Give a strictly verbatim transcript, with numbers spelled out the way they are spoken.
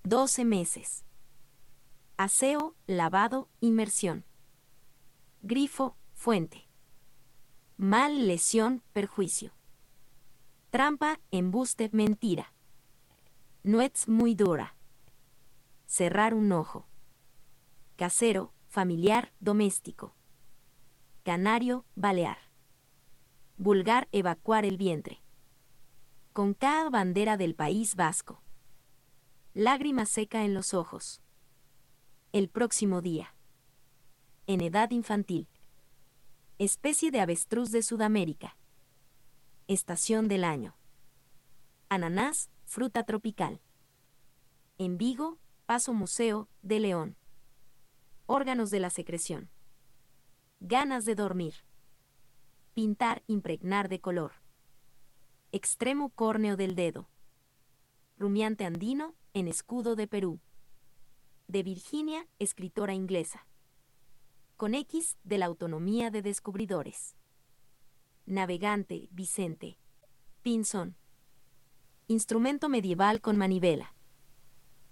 doce meses. Aseo, lavado, inmersión. Grifo, fuente. Mal, lesión, perjuicio. Trampa, embuste, mentira. Nuez muy dura. Cerrar un ojo. Casero, familiar, doméstico. Canario, balear. Vulgar, evacuar el vientre. Con cada bandera del País Vasco. Lágrima seca en los ojos. El próximo día. En edad infantil. Especie de avestruz de Sudamérica. Estación del año. Ananás, fruta tropical. En Vigo, Paso Museo de León. Órganos de la secreción. Ganas de dormir. Pintar, impregnar de color. Extremo córneo del dedo. Rumiante andino, en escudo de Perú. De Virginia, escritora inglesa. Con X, de la autonomía de descubridores. Navegante, Vicente. Pinzón. Instrumento medieval con manivela.